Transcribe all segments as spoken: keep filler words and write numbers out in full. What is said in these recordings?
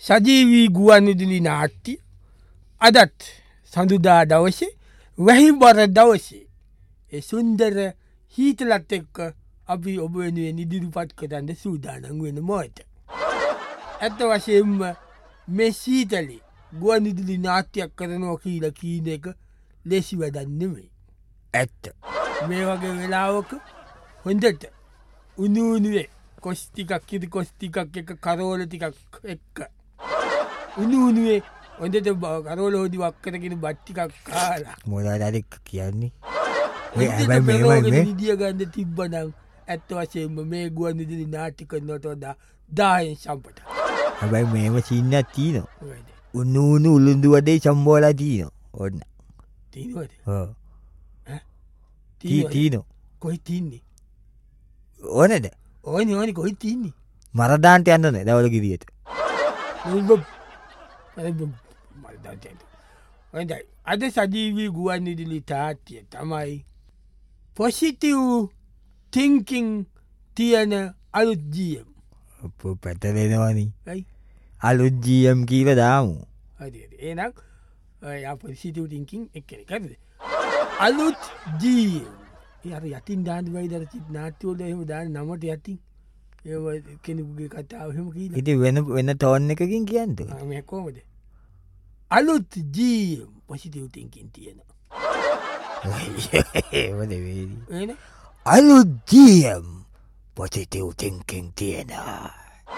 සජීවී ගුවන්විදුලි නාට්‍ය අදත් සඳුදා දවසේ වැහිබර දවසේ ඒ සුන්දර හීතලත් එක්ක අපි ඔබ වෙනුවෙන් ඉදිරිපත් කරන්න සූදානම් වෙන මොහොත. ඇත්ත වශයෙන්ම මේ සීතලේ ගුවන්විදුලි නාට්‍යයක් කරනවා කියලා කීන එක ලේසි වැඩක් නෙමෙයි. ඇත්ත. මේ වගේ වෙලාවක හොඳට උණු උණුවේ කොස් ටිකක් කිරි කොස් ටිකක් එක කරෝල ටිකක් එක්ක උණු උණුවේ හොඳට කරෝල හොදි වක් කරගෙන බත් ටිකක් කාලා මොනවද අර කියන්නේ? ඔය හැබැයි නිදිය ගන්න තිබ්බනම් ඇත්ත වශයෙන්ම මේ ගුවන්විදුලි නාට්‍ය කරනවට වඩා දහයෙන් සම්පත. හැබැයි මේව සින්නක් තියෙනවා. උණු උණු උළුඳු වඩේ සම්බෝලා තියෙනවා. ඔන්න. තියෙනවද? ඔව්. ඈ? තියෙනවා. කොයි තින්නේ? ඕනේද? ඕනේ ඕනේ කොයි තින්නේ? මරදාන්ට යන්න නෑ දවල් ගිරියට. හොඳයි. අද සජීවී ගුවන්විදුලි තාත්‍ය තමයි පොසිටිව් තින්කින් තියෙන අලුත් ජීයම්. අපෝ පැටලෙනවනේ. ඇයි? අලුත් ජීයම් කියලා දාමු. හරි හරි. එහෙනම් යා පොසිටිව් තින්කින් එක්කෙනෙක් හරිද? අලුත් ජීයම්. ඒ අර යටින් දාන්න බැයිද අර නාට්‍ය වල එහෙම දාන්න නමට යටින්. ඒ කෙනෙකුගේ කතාව එහෙම කියලා. ඉතින් වෙන වෙන ටෝන් එකකින් කියන්නේ. ආ මේ කොහමද? අලුත් ජීයම් පොසිටිව් තින්කින් තියෙනවා. මොකද වෙන්නේ? එහෙනම් අලුත් ජීයම් පොසිටිව් තින්කින් තියෙනවා.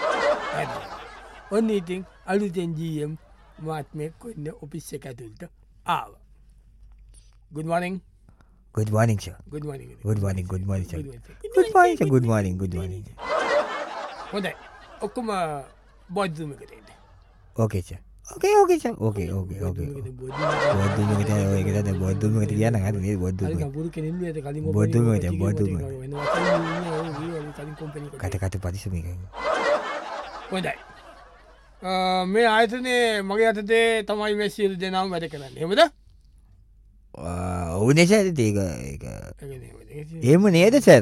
ඔන්න ඉතින් අලුතෙන් ජීයම් මාත් මේ කොන්න ඔෆිස් එක ඇතුළට ආවා. good morning. Good morning, sir. good morning. Good morning, good morning, sir. Good morning, sir. Good morning, good morning. හොඳයි. ඔක්කොම බොද්දුම එකට එන්න. Okay, sir. Okay, okay, sir. Okay, okay, okay. බොද්දුම එකට ඔය එකට බොද්දුම එකට කියන හරි නේද බොද්දුම. හරි කපුරු කෙනෙල්ලු ඇත කලින් මොබයිල් බොද්දුම එකට බොද්දුම. කලින් කම්පැනි කත කත පරිස්සමෙන්. හොඳයි. මේ ආයතනයේ මගේ අතේ තමයි මේ සියලු දෙනාම වැඩ කරන්නේ. එහෙමද? ඔව් නේ සර් ඒක ඒක. එහෙම නේද සර්?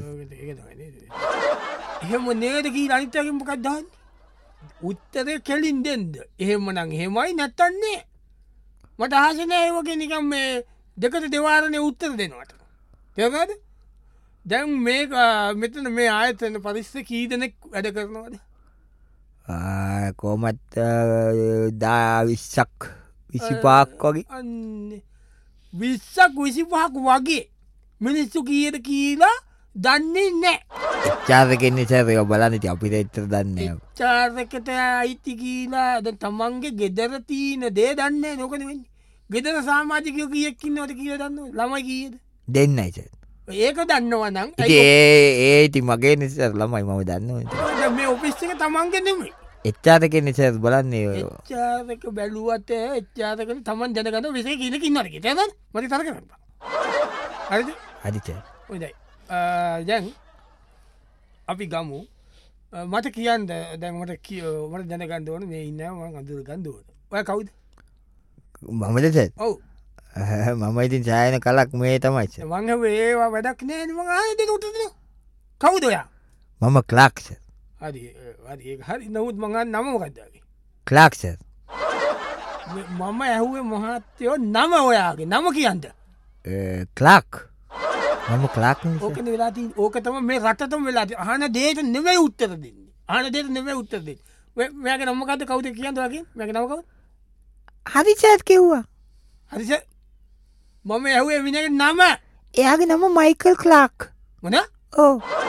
එහෙම නේද කියලා අනිත් එකෙන් මොකක්ද දාන්නේ? උත්තරේ කෙලින් දෙන්න. එහෙමනම් එහෙමයි නැත්තම් නෑ. මට ආස නෑ ඒ වගේ නිකන් මේ දෙකට දෙවාරනේ උත්තර දෙනවට. තේරුණාද? දැන් මේක මෙතන මේ ආයතන පරිස්සම් කී දෙනෙක් වැඩ කරනවද? ආ කොහමත් දා විස්සක් විසිපහක් වගේ. අන්නේ විස්සක් විසිපහක් වගේ මිනිස්සු කීයද කියලා දන්නේ නෑ. එච්.ආර්. එකෙන් සර් ඒක බලන්න ඉතින් අපිට ඇත්තට දන්නේ නෑ. එච්.ආර්. එකට අයිති කියලා දැන් තමන්ගේ ගෙදර තියෙන දේ දන්නේ නෑ. මොකද වෙන්නේ? ගෙදර සමාජිකයෝ කීයක් ඉන්නවද කියලා දන්නවද? ළමයි කීයද? දෙන්නයි සර්. ඒක දන්නවා නම් ඉතින් ඒ ඒ ඉතින් මගේ නේ සර් ළමයි මම දන්නවා. දැන් මේ ඔෆිස් එක තමන්ගේ නෙමෙයි. එච්.ආර්. එකෙන් සර් බලන්නේ එච්.ආර්. එක බැලුවට එච්.ආර්. එකෙන් තමන් දැනගන්න විශේෂ කීයක් ඉන්නවද කියලා නේද? මට තර කරන්න. හරිද? හරි සර්. හොඳයි. දැන් අපි ගමු. මට කියන්න දැන් මට මට දැනගන්න ඕන මේ ඉන්නවා මම අඳුර ගන්න ඕන. ඔය කවුද? මමද සර්? ඔව්. මම ඉතින් ඡායන කලක් මේ තමයි සර්. මං හැබැයි ඒවා වැඩක් නෑ නේ මං ආයෙත් දෙන්න උත්තර දෙනවා. කවුද ඔයා? මම ක්ලාක් සර්. හරි හරි ඒක හරි නමුත් මං අහන්නේ නම මොකක්ද ආගේ? Clerk sir. මම ඇහුවේ මහත්තයෝ නම ඔයාගේ නම කියන්න. ක්ලාක්. මම ක්ලාක් නේ. ඕකනේ වෙලා තියෙන්නේ. ඕක තමයි මේ රටටම වෙලා තියෙන්නේ. අහන දෙයට නෙමෙයි උත්තර දෙන්නේ. අහන දෙයට නෙමෙයි උත්තර දෙන්නේ. මෙයාගේ නම මොකද්ද? කවුද කියන්න ඔයා කියන්නේ? මෙයාගේ නම කවුද? හරි සර් කිව්වා. හරි සර්. මම ඇහුවේ මිනිහගේ නම. එයාගේ නම මයිකල් ක්ලාක්. මොන? ඔව්.